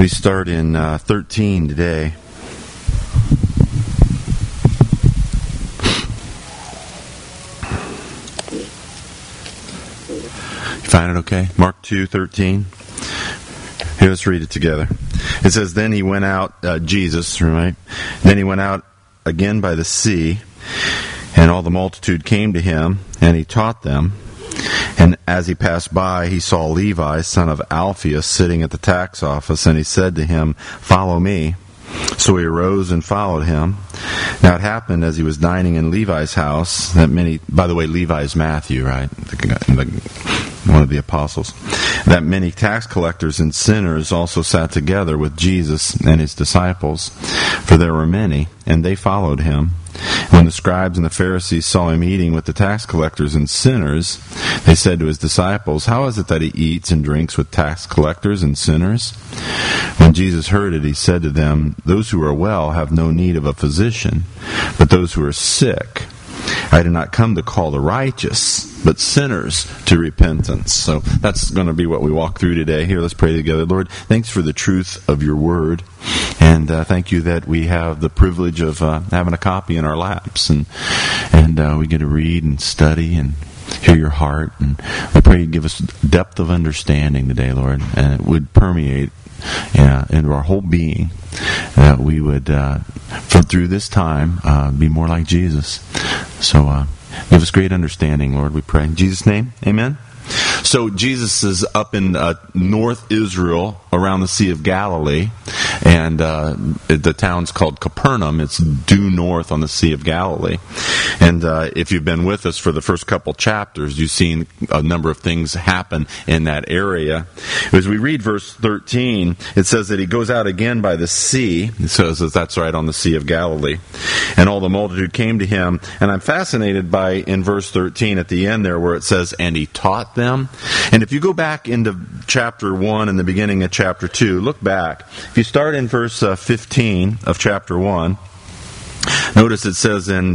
We start in 13 today. You find it okay? Mark 2:13. Here, let's read it together. It says, then he went out, Jesus, right? Then he went out again by the sea, and all the multitude came to him, and he taught them. And as he passed by, he saw Levi, son of Alphaeus, sitting at the tax office, and he said to him, follow me. So he arose and followed him. Now it happened as he was dining in Levi's house that many, by the way, Levi's Matthew, right? One of the apostles. That many tax collectors and sinners also sat together with Jesus and his disciples, for there were many, and they followed him. When the scribes and the Pharisees saw him eating with the tax collectors and sinners, they said to his disciples, how is it that he eats and drinks with tax collectors and sinners? When Jesus heard it, he said to them, those who are well have no need of a physician, but those who are sick. I did not come to call the righteous, but sinners to repentance. So that's going to be what we walk through today. Here, let's pray together. Lord, thanks for the truth of your word. And thank you that we have the privilege of having a copy in our laps. And we get to read and study and hear your heart. And we pray you give us depth of understanding today, Lord. And it would permeate into our whole being, that we would, through this time, be more like Jesus. So give us great understanding, Lord, we pray. In Jesus' name, amen. So Jesus is up in North Israel, around the Sea of Galilee, and the town's called Capernaum. It's due north on the Sea of Galilee. And if you've been with us for the first couple chapters, you've seen a number of things happen in that area. As we read verse 13, it says that he goes out again by the sea. It says that that's right, on the Sea of Galilee. And all the multitude came to him. And I'm fascinated by, in verse 13 at the end there, where it says, and he taught them. And if you go back into chapter 1 and the beginning of chapter 2, look back. If you start in verse 15 of chapter 1, notice it says in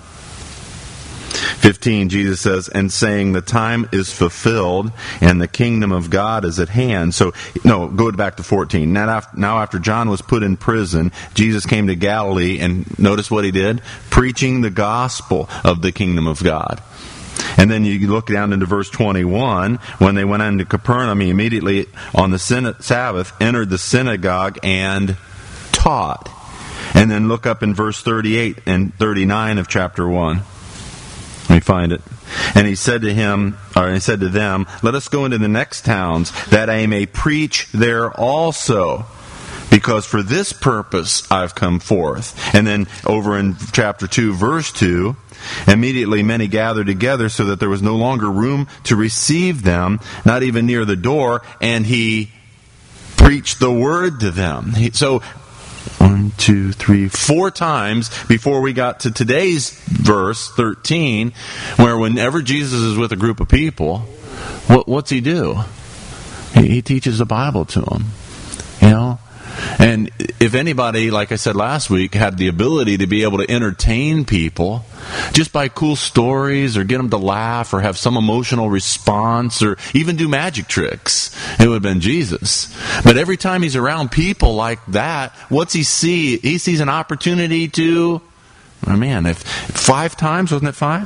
15, Jesus says, and saying, the time is fulfilled, and the kingdom of God is at hand. So, no, go back to 14. Now after John was put in prison, Jesus came to Galilee, and notice what he did? Preaching the gospel of the kingdom of God. And then you look down into verse 21, when they went into Capernaum, he immediately, on the Sabbath, entered the synagogue and taught. And then look up in verse 38 and 39 of chapter 1. Let me find it. And he said to them, let us go into the next towns, that I may preach there also, because for this purpose I've come forth. And then over in chapter 2, verse 2, immediately many gathered together, so that there was no longer room to receive them, not even near the door, and he preached the word to them. So 1, 2, 3, 4 times before we got to today's verse 13, where whenever Jesus is with a group of people, what's he do? He teaches the Bible to them, you know. And if anybody, like I said last week, had the ability to be able to entertain people just by cool stories, or get them to laugh, or have some emotional response, or even do magic tricks, it would have been Jesus. But every time he's around people like that, what's he see? He sees an opportunity to, if 5 times, wasn't it 5?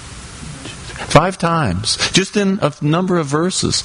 5 times, just in a number of verses.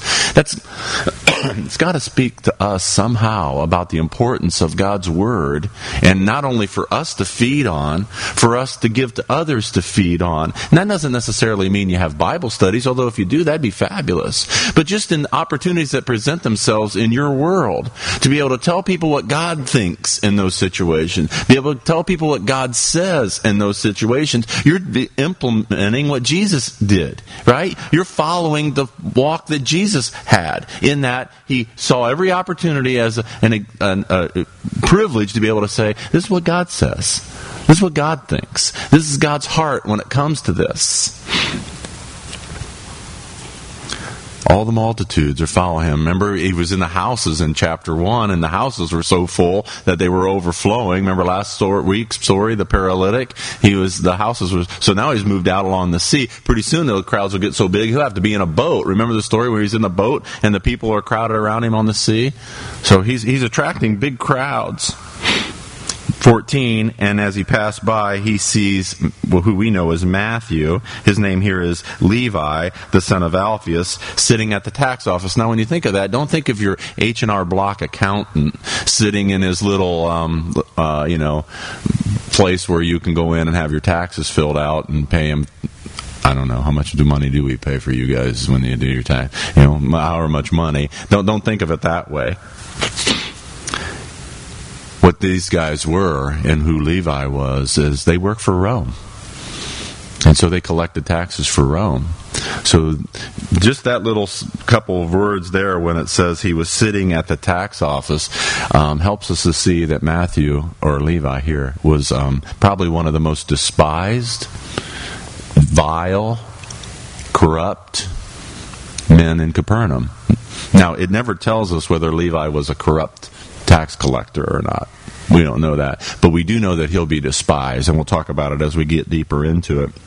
It's got to speak to us somehow about the importance of God's Word, and not only for us to feed on, for us to give to others to feed on. And that doesn't necessarily mean you have Bible studies, although if you do, that'd be fabulous. But just in opportunities that present themselves in your world, to be able to tell people what God thinks in those situations, be able to tell people what God says in those situations, you're implementing what Jesus did, right? You're following the walk that Jesus had, in that he saw every opportunity as a privilege to be able to say, this is what God says. This is what God thinks. This is God's heart when it comes to this. All the multitudes are following him. Remember, he was in the houses in chapter 1, and the houses were so full that they were overflowing. Remember last week's story, the paralytic? So now he's moved out along the sea. Pretty soon the crowds will get so big, he'll have to be in a boat. Remember the story where he's in the boat and the people are crowded around him on the sea? So he's attracting big crowds. 14, and as he passed by, he sees who we know as Matthew. His name here is Levi, the son of Alphaeus, sitting at the tax office. Now, when you think of that, don't think of your H&R Block accountant sitting in his little, place where you can go in and have your taxes filled out and pay him. I don't know, how much money do we pay for you guys when you do your tax? However much money. Don't think of it that way. What these guys were, and who Levi was, is they worked for Rome. And so they collected taxes for Rome. So just that little couple of words there when it says he was sitting at the tax office helps us to see that Matthew, or Levi here, was probably one of the most despised, vile, corrupt men in Capernaum. Now, it never tells us whether Levi was a corrupt tax collector or not. We don't know that. But we do know that he'll be despised, and we'll talk about it as we get deeper into it.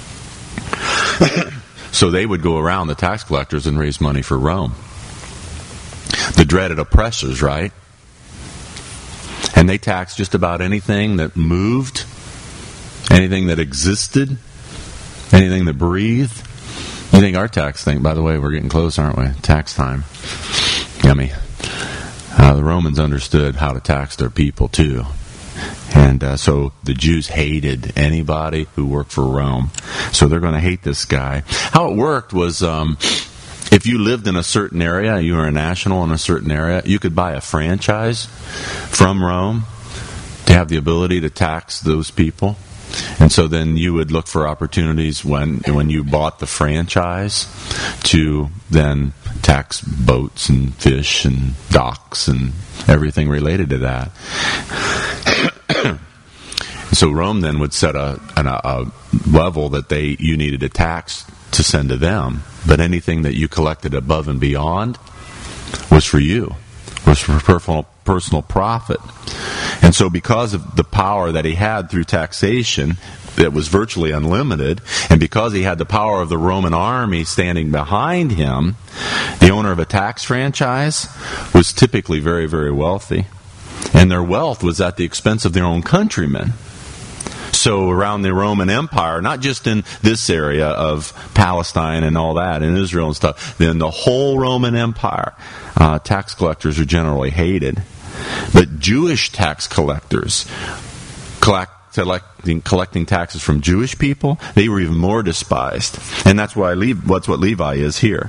So they would go around, the tax collectors, and raise money for Rome. The dreaded oppressors, right? And they taxed just about anything that moved, anything that existed, anything that breathed. You think our tax thing, by the way, we're getting close, aren't we? Tax time. Yummy. The Romans understood how to tax their people too. And so the Jews hated anybody who worked for Rome. So they're going to hate this guy. How it worked was if you lived in a certain area, you were a national in a certain area, you could buy a franchise from Rome to have the ability to tax those people. And so then you would look for opportunities when you bought the franchise to then tax boats and fish and docks and everything related to that. So Rome then would set a level that you needed to tax to send to them. But anything that you collected above and beyond was for you, was for personal profit. And so because of the power that he had through taxation, that was virtually unlimited, and because he had the power of the Roman army standing behind him, the owner of a tax franchise was typically very, very wealthy. And their wealth was at the expense of their own countrymen. So around the Roman Empire, not just in this area of Palestine and all that, and Israel and stuff, then the whole Roman Empire, tax collectors are generally hated. But Jewish tax collectors, collecting taxes from Jewish people, they were even more despised. And that's what Levi is here.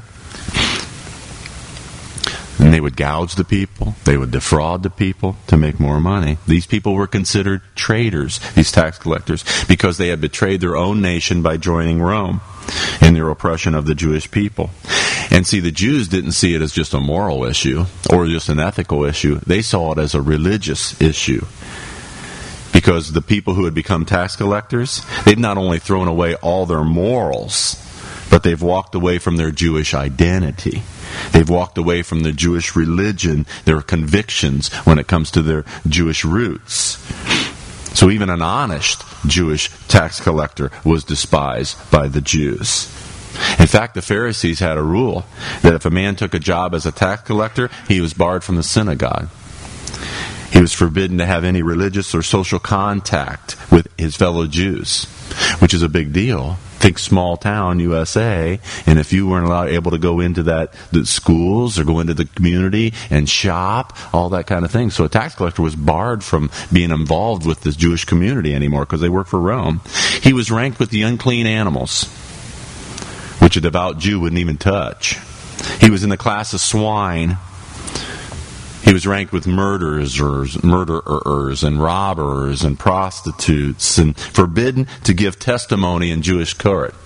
And they would gouge the people. They would defraud the people to make more money. These people were considered traitors, these tax collectors, because they had betrayed their own nation by joining Rome in their oppression of the Jewish people. And see, the Jews didn't see it as just a moral issue or just an ethical issue. They saw it as a religious issue. Because the people who had become tax collectors, they'd not only thrown away all their morals, but they've walked away from their Jewish identity. They've walked away from their Jewish religion, their convictions when it comes to their Jewish roots. So even an honest Jewish tax collector was despised by the Jews. In fact, the Pharisees had a rule that if a man took a job as a tax collector, he was barred from the synagogue. He was forbidden to have any religious or social contact with his fellow Jews, which is a big deal. Think small town USA, and if you weren't able to go into the schools or go into the community and shop, all that kind of thing. So a tax collector was barred from being involved with the Jewish community anymore because they worked for Rome. He was ranked with the unclean animals, which a devout Jew wouldn't even touch. He was in the class of swine. He was ranked with murderers and robbers and prostitutes, and forbidden to give testimony in Jewish court.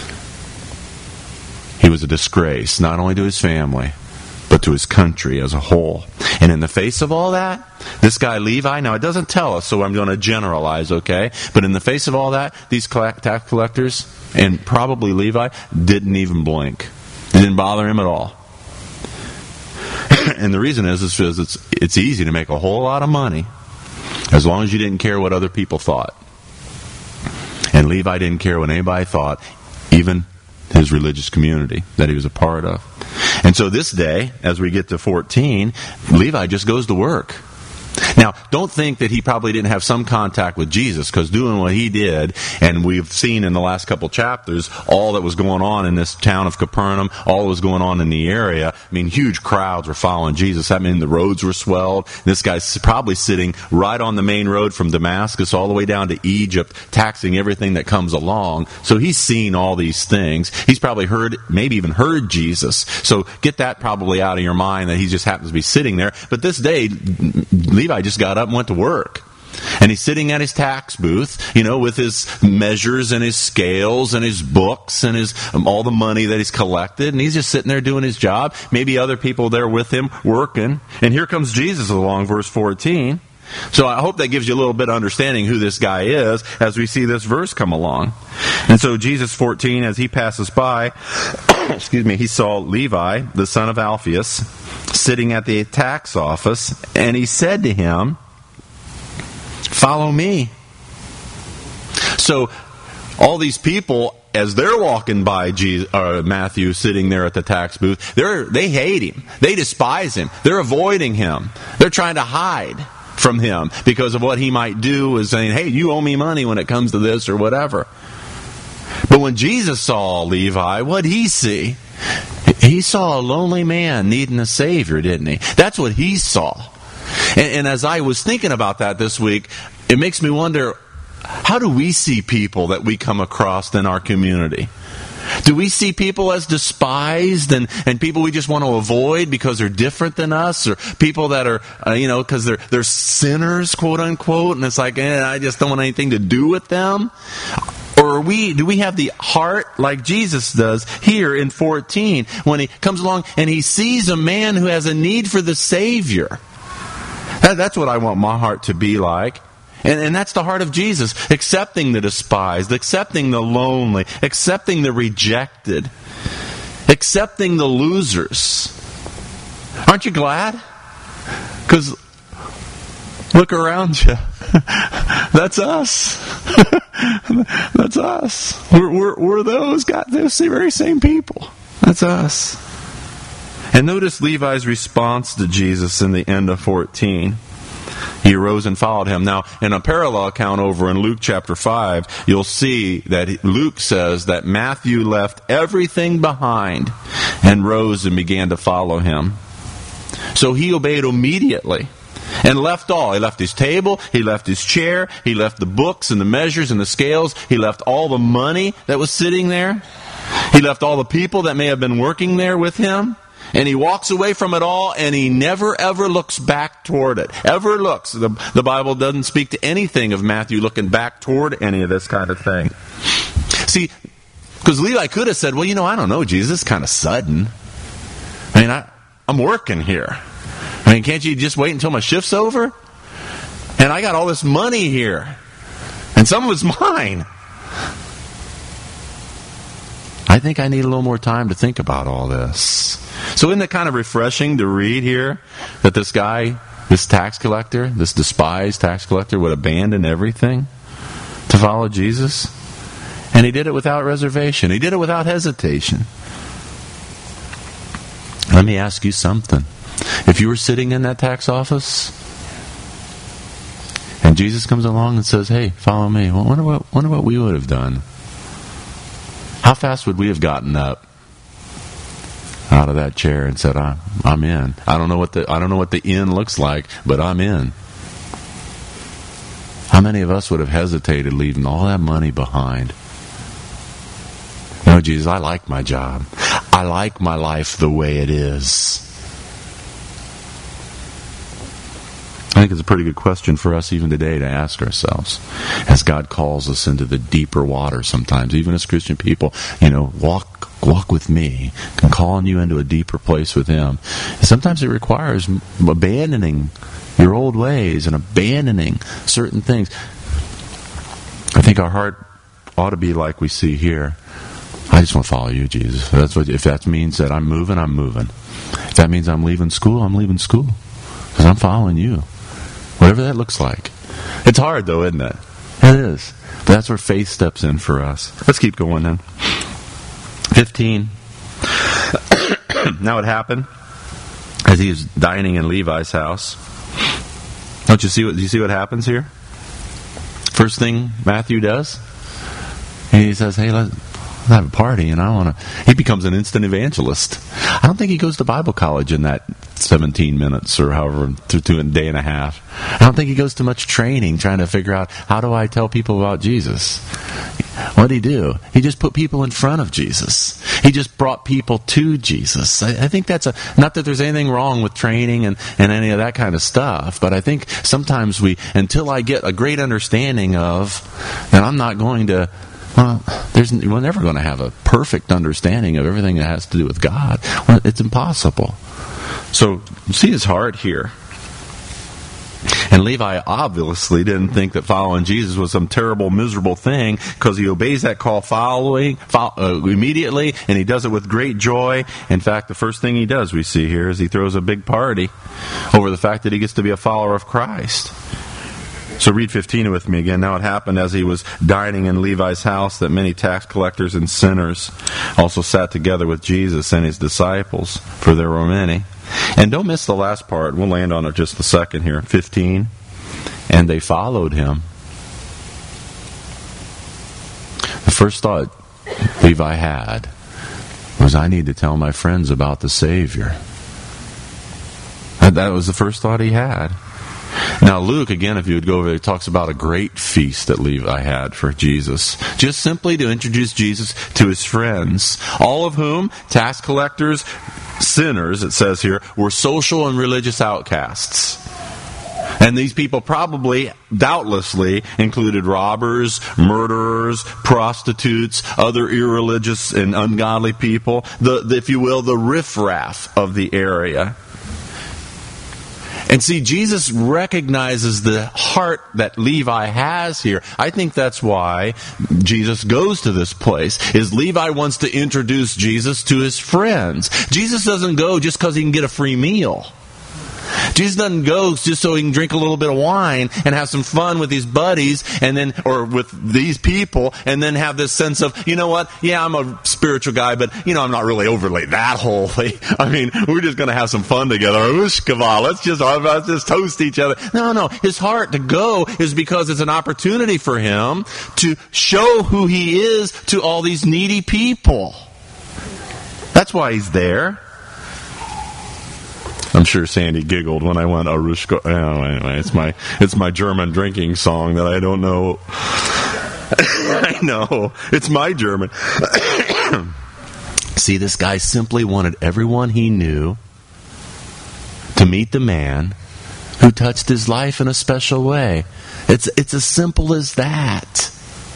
He was a disgrace, not only to his family, but to his country as a whole. And in the face of all that, this guy Levi, now it doesn't tell us, so I'm going to generalize, okay? But in the face of all that, these tax collectors, and probably Levi, didn't even blink. didn't bother him at all. And the reason is because it's easy to make a whole lot of money as long as you didn't care what other people thought. And Levi didn't care what anybody thought, even his religious community that he was a part of. And so this day, as we get to 14, Levi just goes to work. Now, don't think that he probably didn't have some contact with Jesus, because doing what he did, and we've seen in the last couple chapters, all that was going on in this town of Capernaum, all that was going on in the area. I mean, huge crowds were following Jesus. I mean, the roads were swelled. This guy's probably sitting right on the main road from Damascus all the way down to Egypt, taxing everything that comes along. So he's seen all these things. He's probably heard, maybe even heard Jesus. So get that probably out of your mind that he just happens to be sitting there. But this day, Levi just got up and went to work. And he's sitting at his tax booth, with his measures and his scales and his books and his all the money that he's collected. And he's just sitting there doing his job. Maybe other people there with him working. And here comes Jesus along, verse 14. So I hope that gives you a little bit of understanding who this guy is as we see this verse come along. And so Jesus 14, as he passes by, he saw Levi, the son of Alphaeus, sitting at the tax office, and he said to him, "Follow me." So all these people, as they're walking by Matthew sitting there at the tax booth, they hate him. They despise him. They're avoiding him. They're trying to hide from him because of what he might do, is saying, "Hey, you owe me money when it comes to this," or whatever. But when Jesus saw Levi, what did he see? He saw a lonely man needing a Savior, didn't he? That's what he saw. And as I was thinking about that this week, it makes me wonder, how do we see people that we come across in our community? Do we see people as despised and people we just want to avoid because they're different than us, or people that are, because they're sinners, quote unquote, and it's like, I just don't want anything to do with them? Or do we have the heart like Jesus does here in 14 when he comes along and he sees a man who has a need for the Savior? That's what I want my heart to be like. And that's the heart of Jesus, accepting the despised, accepting the lonely, accepting the rejected, accepting the losers. Aren't you glad? Because look around you. That's us. That's us. We're those very same people. That's us. And notice Levi's response to Jesus in the end of 14. He arose and followed him. Now, in a parallel account over in Luke chapter 5, you'll see that Luke says that Matthew left everything behind and rose and began to follow him. So he obeyed immediately and left all. He left his table, he left his chair, he left the books and the measures and the scales, he left all the money that was sitting there, he left all the people that may have been working there with him. And he walks away from it all, and he never, ever looks back toward it. Ever looks. The Bible doesn't speak to anything of Matthew looking back toward any of this kind of thing. See, because Levi could have said, well, I don't know, Jesus, it's kind of sudden. I mean, I'm working here. I mean, can't you just wait until my shift's over? And I got all this money here. And some of it's mine. I think I need a little more time to think about all this. So isn't it kind of refreshing to read here that this guy, this tax collector, this despised tax collector, would abandon everything to follow Jesus? And he did it without reservation. He did it without hesitation. Let me ask you something. If you were sitting in that tax office and Jesus comes along and says, "Hey, follow me," well, wonder what we would have done. How fast would we have gotten up out of that chair and said, "I'm in. I don't know what the in looks like, but I'm in." How many of us would have hesitated leaving all that money behind? No, Jesus, I like my job. I like my life the way it is. I think it's a pretty good question for us even today to ask ourselves as God calls us into the deeper water sometimes, even as Christian people, walk with me, and calling you into a deeper place with Him. And sometimes it requires abandoning your old ways and abandoning certain things. I think our heart ought to be like we see here. I just want to follow you, Jesus. If that means that I'm moving, I'm moving. If that means I'm leaving school, I'm leaving school. Because I'm following you. Whatever that looks like. It's hard though, isn't it? It is. But that's where faith steps in for us. Let's keep going then. 15. Now it happened as he was dining in Levi's house. Do you see what happens here? First thing Matthew does, he says, hey, let's have a party, and he becomes an instant evangelist. I don't think he goes to Bible college in that 17 minutes or however, to a day and a half. I don't think he goes to much training trying to figure out, how do I tell people about Jesus? What did he do? He just put people in front of Jesus. He just brought people to Jesus. I think that's not that there's anything wrong with training and any of that kind of stuff, but I think sometimes until I get a great understanding of, then I'm not going to, we're never going to have a perfect understanding of everything that has to do with God. Well, it's impossible. So, see his heart here. And Levi obviously didn't think that following Jesus was some terrible, miserable thing, because he obeys that call immediately, and he does it with great joy. In fact, the first thing he does, we see here, is he throws a big party over the fact that he gets to be a follower of Christ. So read 15 with me again. Now it happened as he was dining in Levi's house that many tax collectors and sinners also sat together with Jesus and his disciples, for there were many. And don't miss the last part. We'll land on it just a second here. 15. And they followed him. The first thought Levi had was, I need to tell my friends about the Savior. That was the first thought he had. Now Luke, again, if you would go over there, talks about a great feast that Levi had for Jesus. Just simply to introduce Jesus to his friends. All of whom, tax collectors, sinners, it says here, were social and religious outcasts. And these people probably, doubtlessly, included robbers, murderers, prostitutes, other irreligious and ungodly people. If you will, the riffraff of the area. And see, Jesus recognizes the heart that Levi has here. I think that's why Jesus goes to this place, is Levi wants to introduce Jesus to his friends. Jesus doesn't go just because he can get a free meal. Jesus doesn't go just so he can drink a little bit of wine and have some fun with his buddies or with these people, and then have this sense of, you know what, yeah, I'm a spiritual guy, but, I'm not really overly that holy. I mean, we're just going to have some fun together. Let's just toast each other. No. His heart to go is because it's an opportunity for him to show who he is to all these needy people. That's why he's there. I'm sure Sandy giggled when I went Arushko. Oh, anyway, it's my German drinking song that I don't know. I know. It's my German. See, this guy simply wanted everyone he knew to meet the man who touched his life in a special way. It's as simple as that.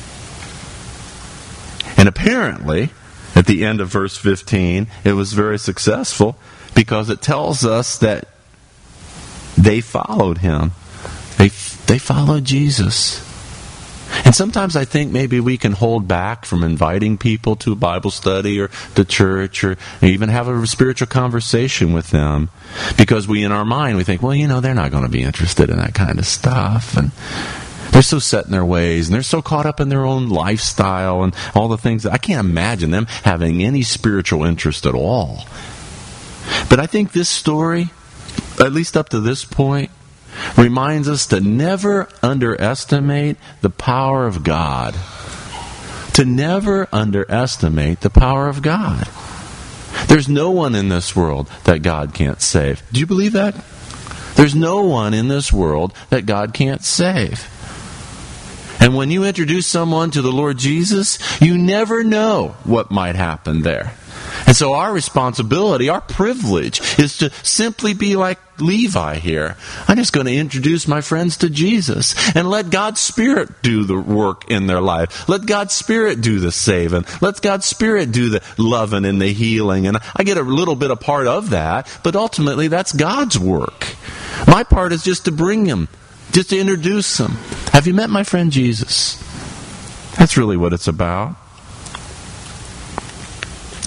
And apparently, at the end of verse 15, it was very successful, because it tells us that they followed him. They followed Jesus. And sometimes I think maybe we can hold back from inviting people to a Bible study or to church, or even have a spiritual conversation with them, because in our mind we think, well, they're not going to be interested in that kind of stuff. And they're so set in their ways, and they're so caught up in their own lifestyle and all the things that I can't imagine them having any spiritual interest at all. But I think this story, at least up to this point, reminds us to never underestimate the power of God. To never underestimate the power of God. There's no one in this world that God can't save. Do you believe that? There's no one in this world that God can't save. And when you introduce someone to the Lord Jesus, you never know what might happen there. And so our responsibility, our privilege, is to simply be like Levi here. I'm just going to introduce my friends to Jesus and let God's Spirit do the work in their life. Let God's Spirit do the saving. Let God's Spirit do the loving and the healing. And I get a little bit of part of that, but ultimately that's God's work. My part is just to bring him, just to introduce him. Have you met my friend Jesus? That's really what it's about.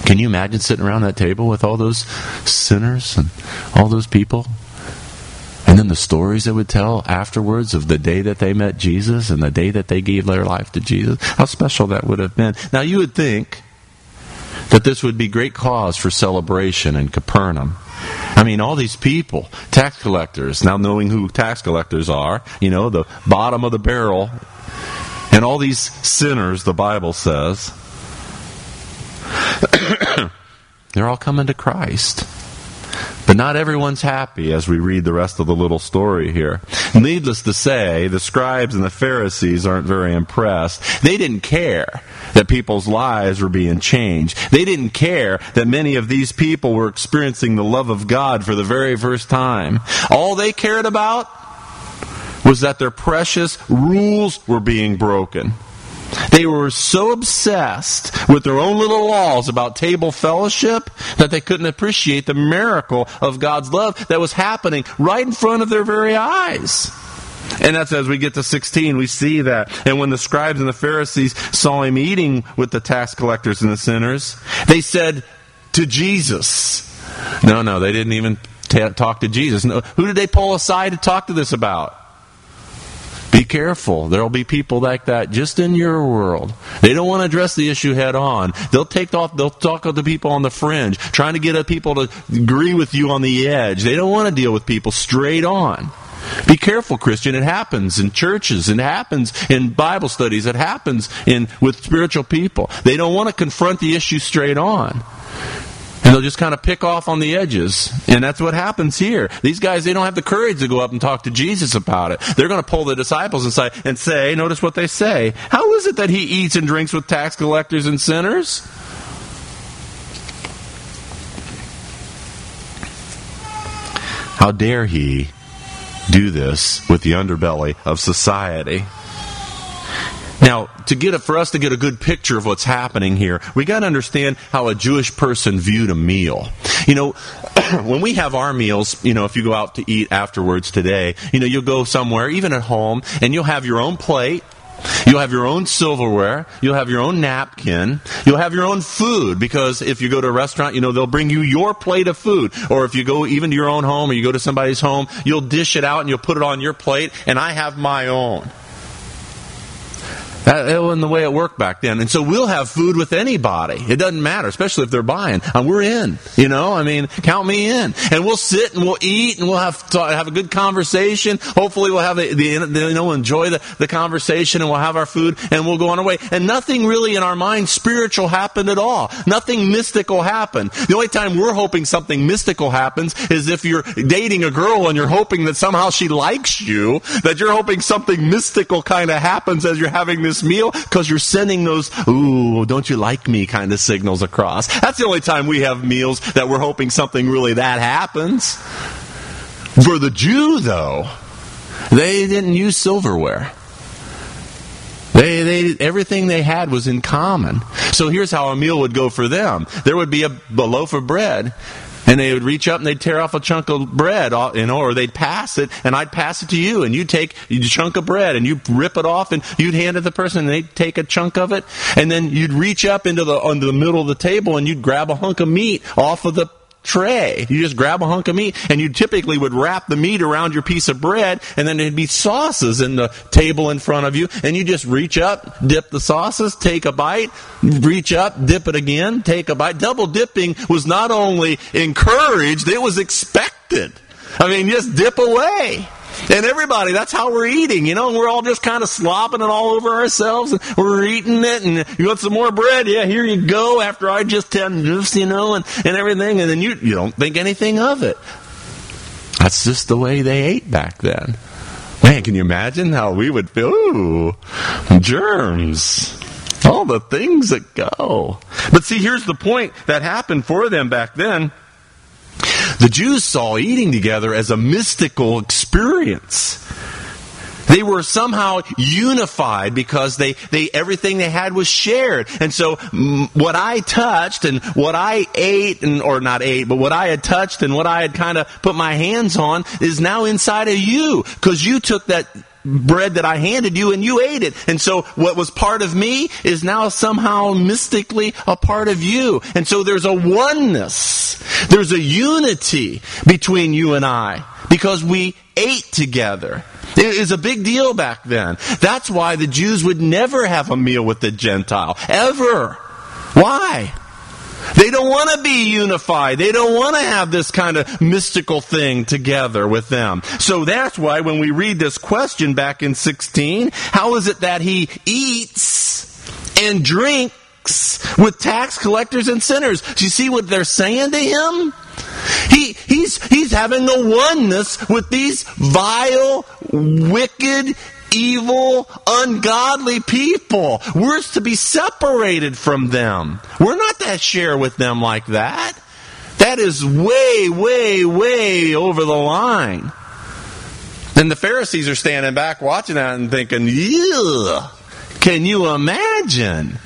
Can you imagine sitting around that table with all those sinners and all those people? And then the stories they would tell afterwards of the day that they met Jesus and the day that they gave their life to Jesus. How special that would have been. Now you would think that this would be great cause for celebration in Capernaum. I mean, all these people, tax collectors, now knowing who tax collectors are, the bottom of the barrel, and all these sinners, the Bible says, they're all coming to Christ. But not everyone's happy as we read the rest of the little story here. Needless to say, the scribes and the Pharisees aren't very impressed. They didn't care that people's lives were being changed. They didn't care that many of these people were experiencing the love of God for the very first time. All they cared about was that their precious rules were being broken. They were so obsessed with their own little laws about table fellowship that they couldn't appreciate the miracle of God's love that was happening right in front of their very eyes. And that's as we get to 16, we see that. And when the scribes and the Pharisees saw him eating with the tax collectors and the sinners, they said to Jesus. No, they didn't even talk to Jesus. No, who did they pull aside to talk to this about? Be careful. There'll be people like that just in your world. They don't want to address the issue head on. They'll talk to the people on the fringe, trying to get people to agree with you on the edge. They don't want to deal with people straight on. Be careful, Christian. It happens in churches. It happens in Bible studies. It happens with spiritual people. They don't want to confront the issue straight on. And they'll just kind of pick off on the edges. And that's what happens here. These guys, they don't have the courage to go up and talk to Jesus about it. They're going to pull the disciples aside and say, notice what they say, how is it that he eats and drinks with tax collectors and sinners? How dare he do this with the underbelly of society? Now, for us to get a good picture of what's happening here, we got to understand how a Jewish person viewed a meal. When we have our meals, if you go out to eat afterwards today, you'll go somewhere, even at home, and you'll have your own plate. You'll have your own silverware. You'll have your own napkin. You'll have your own food, because if you go to a restaurant, they'll bring you your plate of food. Or if you go even to your own home or you go to somebody's home, you'll dish it out and you'll put it on your plate, and I have my own. That wasn't the way it worked back then. And so we'll have food with anybody. It doesn't matter, especially if they're buying. And we're in, count me in. And we'll sit and we'll eat and we'll have a good conversation. Hopefully we'll have enjoy the conversation, and we'll have our food and we'll go on our way. And nothing really in our mind spiritual happened at all. Nothing mystical happened. The only time we're hoping something mystical happens is if you're dating a girl and you're hoping that somehow she likes you, that you're hoping something mystical kind of happens as you're having this meal, because you're sending those, ooh, don't you like me kind of signals across. That's the only time we have meals that we're hoping something really that happens. For the Jew, though, they didn't use silverware. Everything they had was in common. So here's how a meal would go for them. There would be a loaf of bread, and they would reach up and they'd tear off a chunk of bread, or they'd pass it, and I'd pass it to you, and you'd take a chunk of bread, and you'd rip it off, and you'd hand it to the person, and they'd take a chunk of it, and then you'd reach up into the middle of the table, and you'd grab a hunk of meat off of the tray. You just grab a hunk of meat, and you typically would wrap the meat around your piece of bread, and then there'd be sauces in the table in front of you, and you just reach up, dip the sauces, take a bite, reach up, dip it again, take a bite. Double dipping was not only encouraged, it was expected. Just dip away. And everybody, that's how we're eating, and we're all just kind of slopping it all over ourselves, and we're eating it, and you want some more bread? Yeah, here you go, after I just had this, and everything, and then you don't think anything of it. That's just the way they ate back then. Man, can you imagine how we would feel? Ooh, germs. All the things that go. But see, here's the point that happened for them back then. The Jews saw eating together as a mystical experience. They were somehow unified because everything they had was shared. And so what I touched and what I ate, but what I had touched and what I had kind of put my hands on is now inside of you, because you took that bread that I handed you and you ate it. And so what was part of me is now somehow mystically a part of you. And so there's a oneness. There's a unity between you and I because we ate together. It was a big deal back then. That's why the Jews would never have a meal with the Gentile. Ever. Why? They don't want to be unified. They don't want to have this kind of mystical thing together with them. So that's why when we read this question back in 16, how is it that he eats and drinks with tax collectors and sinners? Do you see what they're saying to him? He's having a oneness with these vile, wicked, evil, ungodly people. We're to be separated from them. We're not to share with them like that. That is way, way, way over the line. And the Pharisees are standing back watching that and thinking, ew, can you imagine?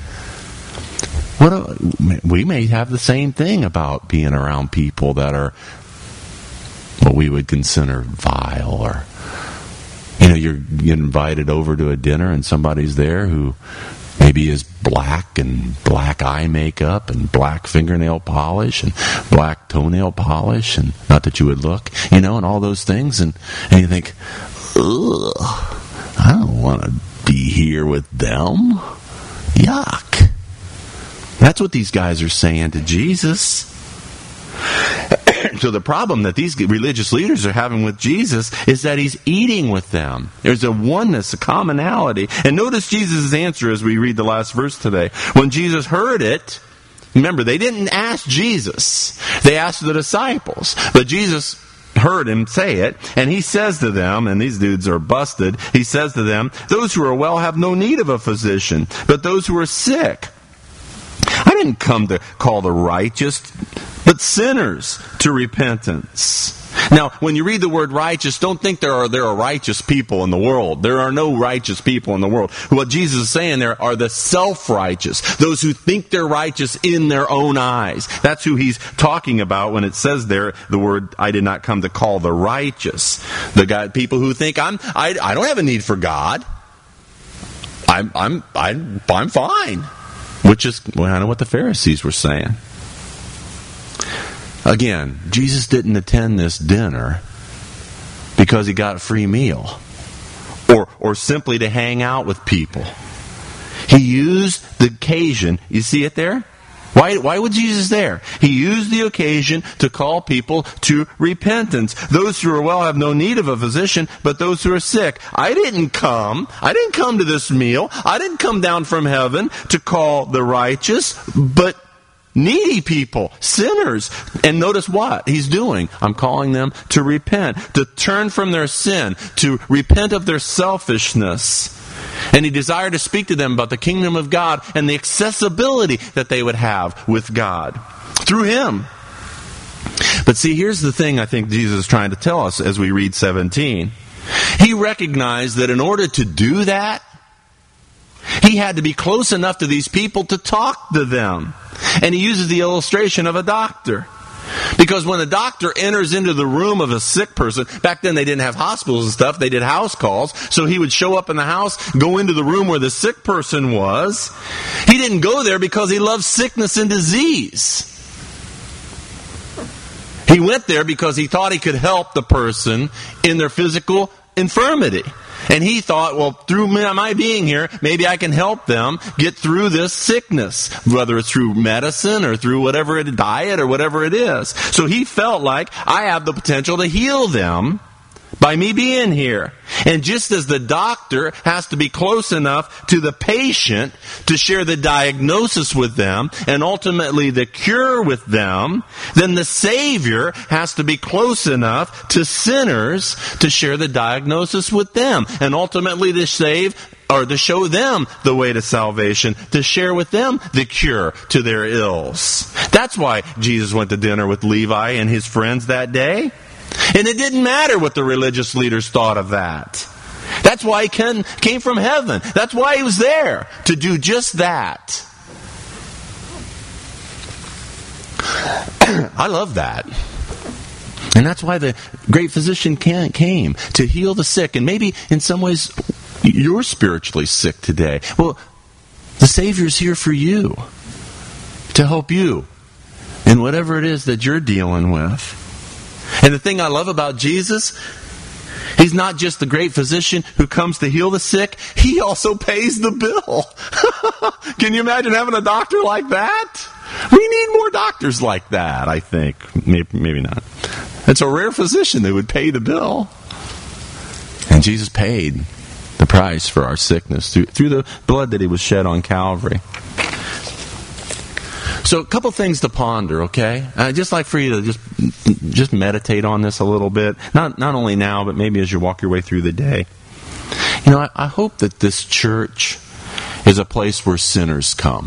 We may have the same thing about being around people that are what we would consider vile, or you get invited over to a dinner and somebody's there who maybe is black and black eye makeup and black fingernail polish and black toenail polish, and not that you would look, and all those things, and you think, ugh, I don't want to be here with them. Yuck. That's what these guys are saying to Jesus. So the problem that these religious leaders are having with Jesus is that he's eating with them. There's a oneness, a commonality. And notice Jesus' answer as we read the last verse today. When Jesus heard it, remember, they didn't ask Jesus. They asked the disciples. But Jesus heard him say it, and he says to them, and these dudes are busted, he says to them, those who are well have no need of a physician, but those who are sick. I didn't come to call the righteous, but sinners to repentance. Now, when you read the word righteous, don't think there are righteous people in the world. There are no righteous people in the world. What Jesus is saying there are the self-righteous, those who think they're righteous in their own eyes. That's who he's talking about when it says there the word, I did not come to call the righteous. People who think I don't have a need for God. I'm fine. Which is kind of what the Pharisees were saying. Again, Jesus didn't attend this dinner because he got a free meal or simply to hang out with people. He used the occasion. You see it there? Why was Jesus there? He used the occasion to call people to repentance. Those who are well have no need of a physician, but those who are sick. I didn't come to this meal. I didn't come down from heaven to call the righteous, but needy people, sinners. And notice what he's doing. I'm calling them to repent, to turn from their sin, to repent of their selfishness. And he desired to speak to them about the kingdom of God and the accessibility that they would have with God through him. But see, here's the thing I think Jesus is trying to tell us as we read 17. He recognized that in order to do that, he had to be close enough to these people to talk to them. And he uses the illustration of a doctor. Because when a doctor enters into the room of a sick person, back then they didn't have hospitals and stuff, they did house calls, so he would show up in the house, go into the room where the sick person was. He didn't go there because he loved sickness and disease. He went there because he thought he could help the person in their physical infirmity. And he thought, well, through my being here, maybe I can help them get through this sickness, whether it's through medicine or through whatever diet or whatever it is. So he felt like I have the potential to heal them by me being here. And just as the doctor has to be close enough to the patient to share the diagnosis with them and ultimately the cure with them, then the Savior has to be close enough to sinners to share the diagnosis with them and ultimately to save or to show them the way to salvation, to share with them the cure to their ills. That's why Jesus went to dinner with Levi and his friends that day. And it didn't matter what the religious leaders thought of that. That's why he came from heaven. That's why he was there, to do just that. I love that. And that's why the great physician came, to heal the sick. And maybe in some ways you're spiritually sick today. Well, the Savior's here for you, to help you in whatever it is that you're dealing with. And the thing I love about Jesus, He's not just the great physician who comes to heal the sick. He also pays the bill. Can you imagine having a doctor like that? We need more doctors like that, I think. Maybe not. It's a rare physician that would pay the bill. And Jesus paid the price for our sickness through the blood that He was shed on Calvary. So a couple things to ponder, okay? I'd just like for you to just meditate on this a little bit. Not only now, but maybe as you walk your way through the day. You know, I hope that this church is a place where sinners come.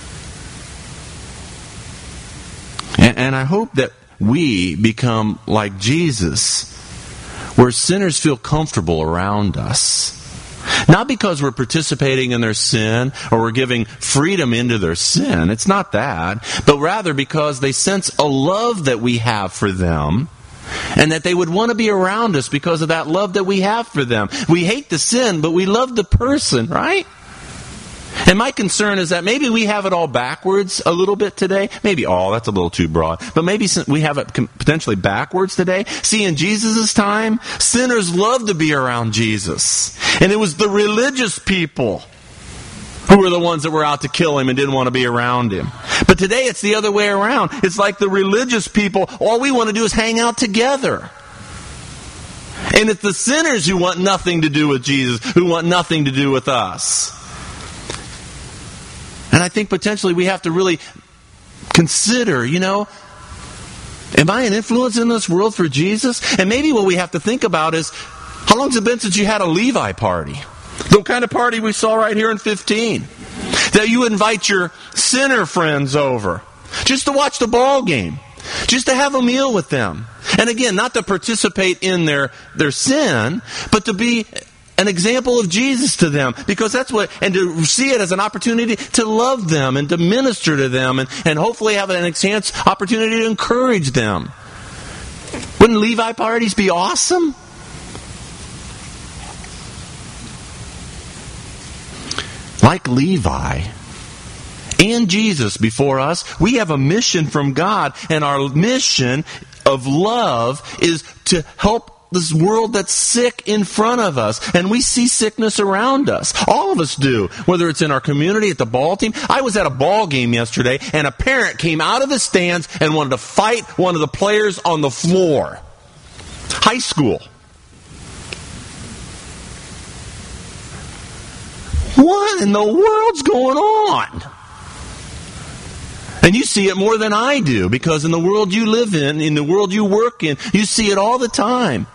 And I hope that we become like Jesus, where sinners feel comfortable around us. Not because we're participating in their sin or we're giving freedom into their sin. It's not that. But rather because they sense a love that we have for them, and that they would want to be around us because of that love that we have for them. We hate the sin, but we love the person, right? And my concern is that maybe we have it all backwards a little bit today. Maybe all, that's a little too broad. But maybe we have it potentially backwards today. See, in Jesus' time, sinners loved to be around Jesus. And it was the religious people who were the ones that were out to kill Him and didn't want to be around Him. But today it's the other way around. It's like the religious people, all we want to do is hang out together. And it's the sinners who want nothing to do with Jesus, who want nothing to do with us. And I think potentially we have to really consider, am I an influence in this world for Jesus? And maybe what we have to think about is, how long has it been since you had a Levi party? The kind of party we saw right here in 15. That you invite your sinner friends over just to watch the ball game, just to have a meal with them. And again, not to participate in their sin, but to be an example of Jesus to them, because that's what, and to see it as an opportunity to love them and to minister to them and hopefully have an chance, opportunity to encourage them. Wouldn't Levi parties be awesome? Like Levi and Jesus before us, we have a mission from God, and our mission of love is to help this world that's sick in front of us. And we see sickness around us. All of us do. Whether it's in our community, at the ball team. I was at a ball game yesterday, and a parent came out of the stands and wanted to fight one of the players on the floor. High school. What in the world's going on? And you see it more than I do, because in the world you live in the world you work in, you see it all the time.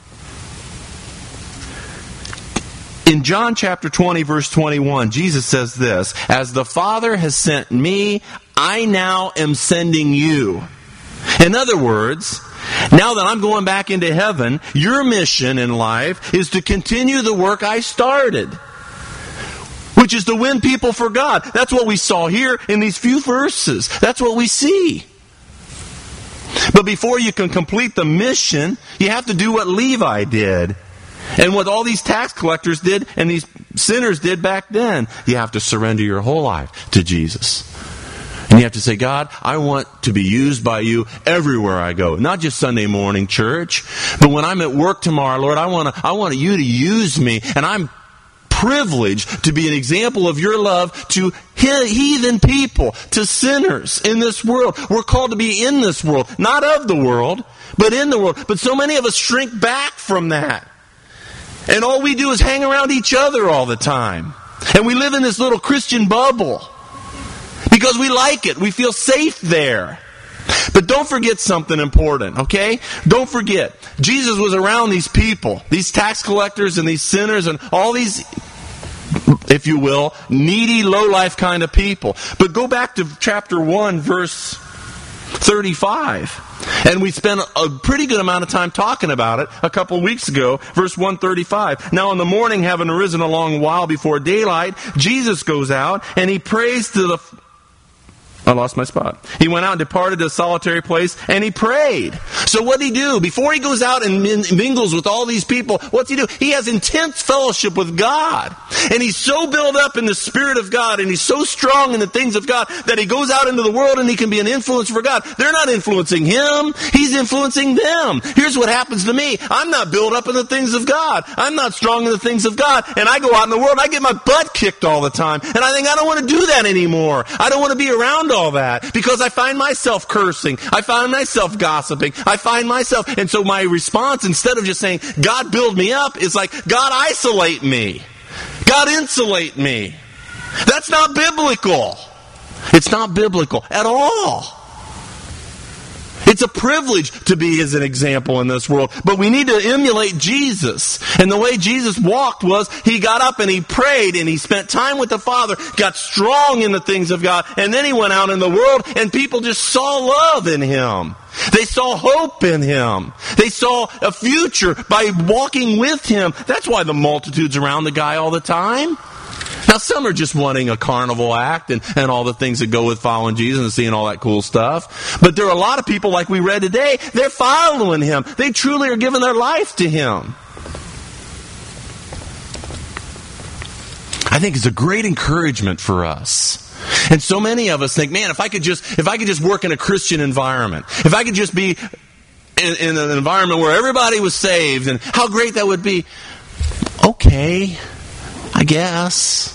In John chapter 20, verse 21, Jesus says this, "As the Father has sent me, I now am sending you." In other words, now that I'm going back into heaven, your mission in life is to continue the work I started, which is to win people for God. That's what we saw here in these few verses. That's what we see. But before you can complete the mission, you have to do what Levi did. And what all these tax collectors did and these sinners did back then. You have to surrender your whole life to Jesus. And you have to say, God, I want to be used by you everywhere I go. Not just Sunday morning church, but when I'm at work tomorrow, Lord, I want you to use me. And I'm privileged to be an example of your love to heathen people, to sinners in this world. We're called to be in this world, not of the world, but in the world. But so many of us shrink back from that. And all we do is hang around each other all the time. And we live in this little Christian bubble because we like it. We feel safe there. But don't forget something important, okay? Don't forget, Jesus was around these people, these tax collectors and these sinners and all these, if you will, needy, low-life kind of people. But go back to chapter 1, verse 35. And we spent a pretty good amount of time talking about it a couple of weeks ago. Verse 135. Now in the morning, having arisen a long while before daylight, Jesus goes out and he prays to the... I lost my spot. He went out and departed to a solitary place and he prayed. So what did he do? Before he goes out and mingles with all these people, what's he do? He has intense fellowship with God. And he's so built up in the Spirit of God, and he's so strong in the things of God, that he goes out into the world and he can be an influence for God. They're not influencing him. He's influencing them. Here's what happens to me. I'm not built up in the things of God. I'm not strong in the things of God. And I go out in the world, I get my butt kicked all the time. And I think I don't want to do that anymore. I don't want to be around all that, because I find myself cursing. I find myself gossiping. I find myself, and so my response, instead of just saying, God build me up, is like, God isolate me. God insulate me. That's not biblical. It's not biblical at all. It's a privilege to be as an example in this world, but we need to emulate Jesus. And the way Jesus walked was, he got up and he prayed and he spent time with the Father, got strong in the things of God, and then he went out in the world and people just saw love in him. They saw hope in him. They saw a future by walking with him. That's why the multitude's around the guy all the time. Now, some are just wanting a carnival act and all the things that go with following Jesus and seeing all that cool stuff. But there are a lot of people, like we read today, they're following him. They truly are giving their life to him. I think it's a great encouragement for us. And so many of us think, man, if I could just work in a Christian environment, if I could just be in an environment where everybody was saved, and how great that would be. Okay, I guess.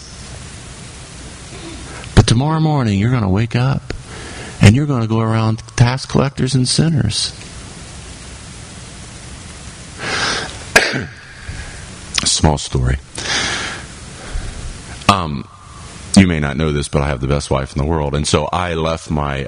But tomorrow morning, you're going to wake up and you're going to go around tax collectors and sinners. Small story. You may not know this, but I have the best wife in the world, and so I left my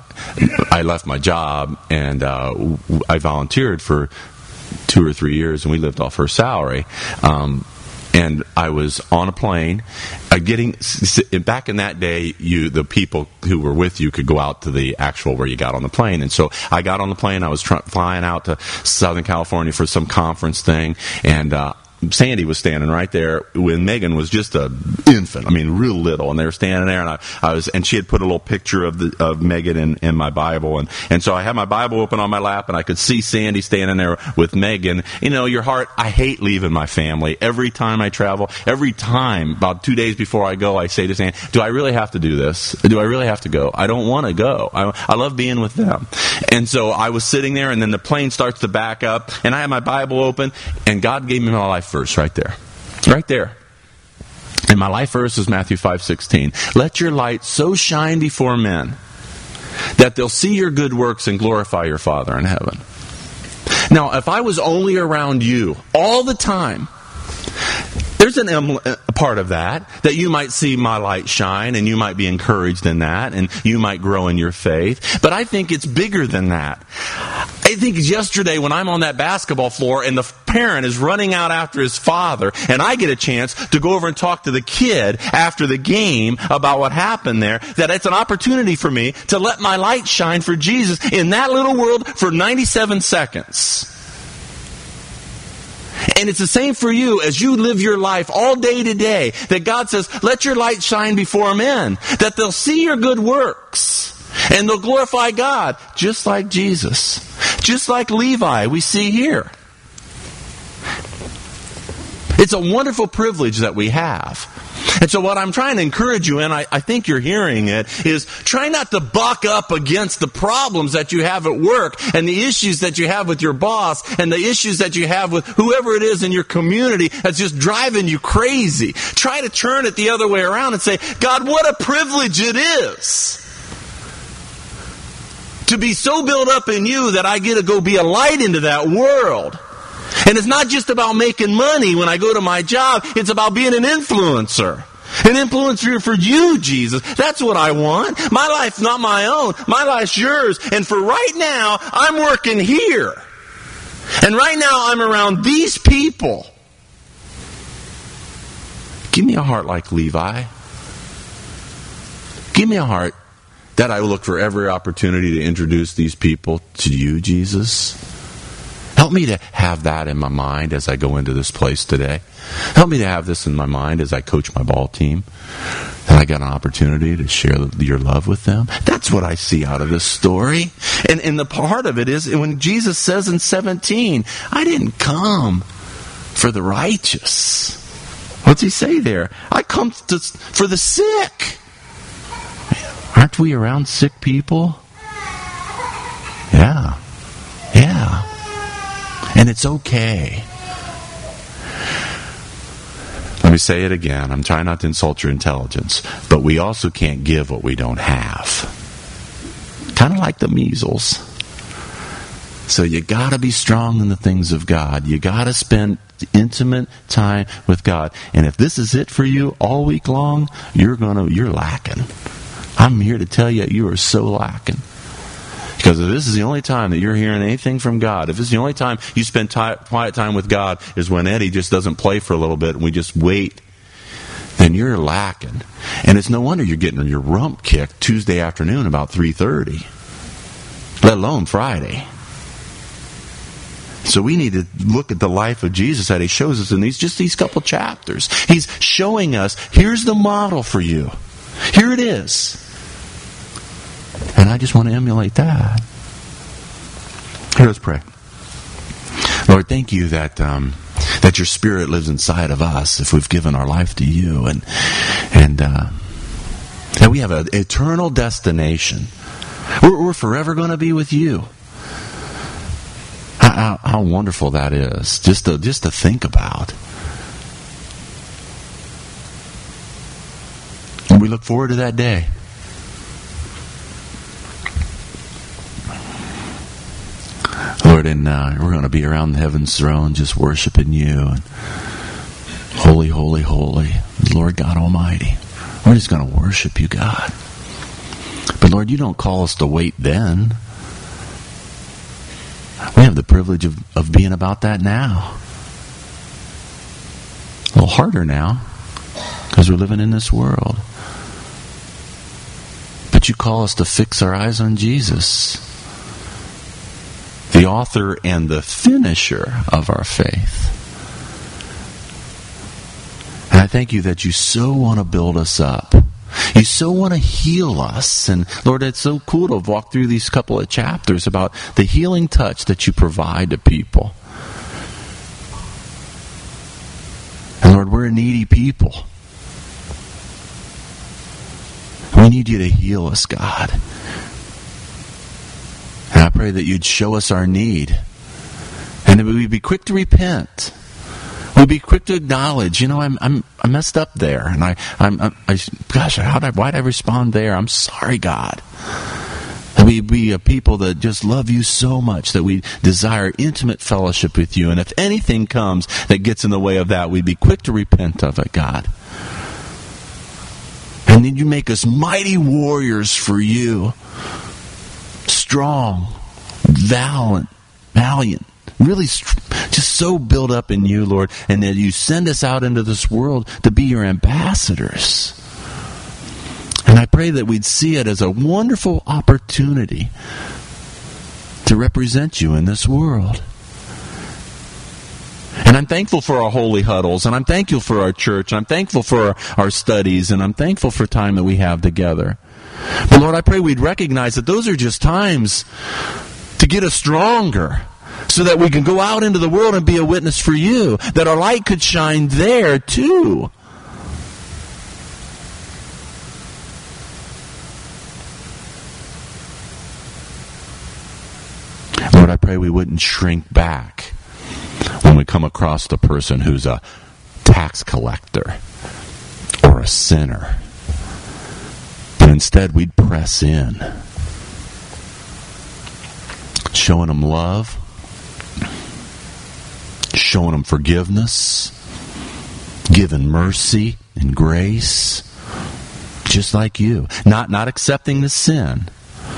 job, and I volunteered for 2 or 3 years, and we lived off her salary. And I was on a plane, back in that day, the people who were with you could go out to the actual where you got on the plane. And so I got on the plane, I was flying out to Southern California for some conference thing, and Sandy was standing right there when Megan was just an infant. I mean, real little, and they were standing there, and and she had put a little picture of Megan in my Bible, and so I had my Bible open on my lap, and I could see Sandy standing there with Megan. You know, your heart. I hate leaving my family. Every time I travel, about 2 days before I go, I say to Sandy, "Do I really have to do this? Do I really have to go? I don't want to go. I love being with them." And so I was sitting there, and then the plane starts to back up, and I had my Bible open, and God gave me my life verse right there. Right there. And my life verse is Matthew 5:16. Let your light so shine before men that they'll see your good works and glorify your Father in heaven. Now, if I was only around you all the time, there's a part of that you might see my light shine, and you might be encouraged in that, and you might grow in your faith. But I think it's bigger than that. I think yesterday when I'm on that basketball floor and the parent is running out after his father, and I get a chance to go over and talk to the kid after the game about what happened there, that it's an opportunity for me to let my light shine for Jesus in that little world for 97 seconds. And it's the same for you as you live your life all day to day, that God says, let your light shine before men, that they'll see your good works, and they'll glorify God, just like Jesus, just like Levi we see here. It's a wonderful privilege that we have. And so what I'm trying to encourage you, and I think you're hearing it, is try not to buck up against the problems that you have at work and the issues that you have with your boss and the issues that you have with whoever it is in your community that's just driving you crazy. Try to turn it the other way around and say, God, what a privilege it is to be so built up in you that I get to go be a light into that world. And it's not just about making money when I go to my job. It's about being an influencer. An influencer for you, Jesus. That's what I want. My life's not my own. My life's yours. And for right now, I'm working here. And right now, I'm around these people. Give me a heart like Levi. Give me a heart that I will look for every opportunity to introduce these people to you, Jesus. Help me to have that in my mind as I go into this place today. Help me to have this in my mind as I coach my ball team. And I got an opportunity to share your love with them. That's what I see out of this story. And the part of it is when Jesus says in 17, I didn't come for the righteous. What's he say there? I come for the sick. Aren't we around sick people? Yeah. And it's okay. Let me say it again. I'm trying not to insult your intelligence. But we also can't give what we don't have. Kind of like the measles. So you got to be strong in the things of God. You got to spend intimate time with God. And if this is it for you all week long, you're lacking. I'm here to tell you, you are so lacking. Because if this is the only time that you're hearing anything from God, if this is the only time you spend quiet time with God is when Eddie just doesn't play for a little bit and we just wait, then you're lacking. And it's no wonder you're getting your rump kicked Tuesday afternoon about 3:30, let alone Friday. So we need to look at the life of Jesus that he shows us in these couple chapters. He's showing us, here's the model for you. Here it is. And I just want to emulate that. Here, let's pray. Lord, thank you that your Spirit lives inside of us if we've given our life to you, and that we have an eternal destination. We're forever going to be with you. How wonderful that is, just to think about. And we look forward to that day. Lord, and we're going to be around the heaven's throne just worshiping you. And holy, holy, holy, Lord God Almighty. We're just going to worship you, God. But Lord, you don't call us to wait then. We have the privilege of being about that now. A little harder now, because we're living in this world. But you call us to fix our eyes on Jesus, the author and the finisher of our faith. And I thank you that you so want to build us up. You so want to heal us. And Lord, it's so cool to walk through these couple of chapters about the healing touch that you provide to people. And Lord, we're a needy people. We need you to heal us, God. And I pray that you'd show us our need. And that we'd be quick to repent. We'd be quick to acknowledge, I messed up there. And why'd I respond there? I'm sorry, God. And we'd be a people that just love you so much that we desire intimate fellowship with you. And if anything comes that gets in the way of that, we'd be quick to repent of it, God. And then you make us mighty warriors for you. Strong, valiant, really just so built up in you, Lord, and that you send us out into this world to be your ambassadors. And I pray that we'd see it as a wonderful opportunity to represent you in this world. And I'm thankful for our holy huddles, and I'm thankful for our church, and I'm thankful for our studies, and I'm thankful for time that we have together. But Lord, I pray we'd recognize that those are just times to get us stronger so that we can go out into the world and be a witness for you, that our light could shine there too. Lord, I pray we wouldn't shrink back when we come across the person who's a tax collector or a sinner. But instead, we'd press in, showing them love, showing them forgiveness, giving mercy and grace, just like you. Not accepting the sin.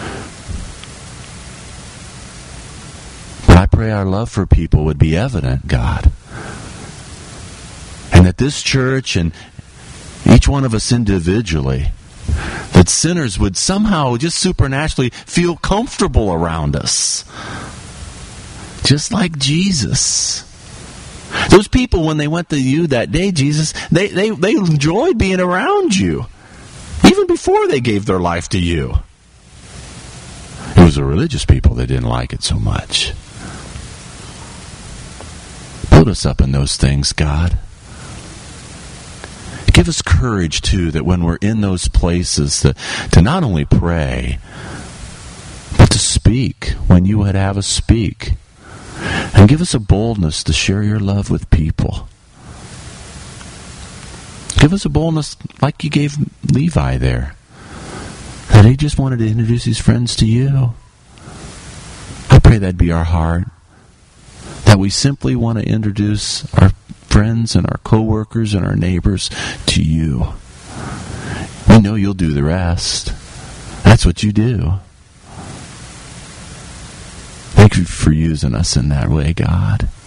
But I pray our love for people would be evident, God. And that this church and each one of us individually, that sinners would somehow just supernaturally feel comfortable around us. Just like Jesus. Those people, when they went to you that day, Jesus, they enjoyed being around you. before they gave their life to you. It was the religious people that didn't like it so much. Build us up in those things, God. Give us courage, too, that when we're in those places, to not only pray, but to speak when you would have us speak. And give us a boldness to share your love with people. Give us a boldness like you gave Levi there, that he just wanted to introduce his friends to you. I pray that'd be our heart, that we simply want to introduce our friends and our co-workers and our neighbors to you. We know you'll do the rest. That's what you do. Thank you for using us in that way, God.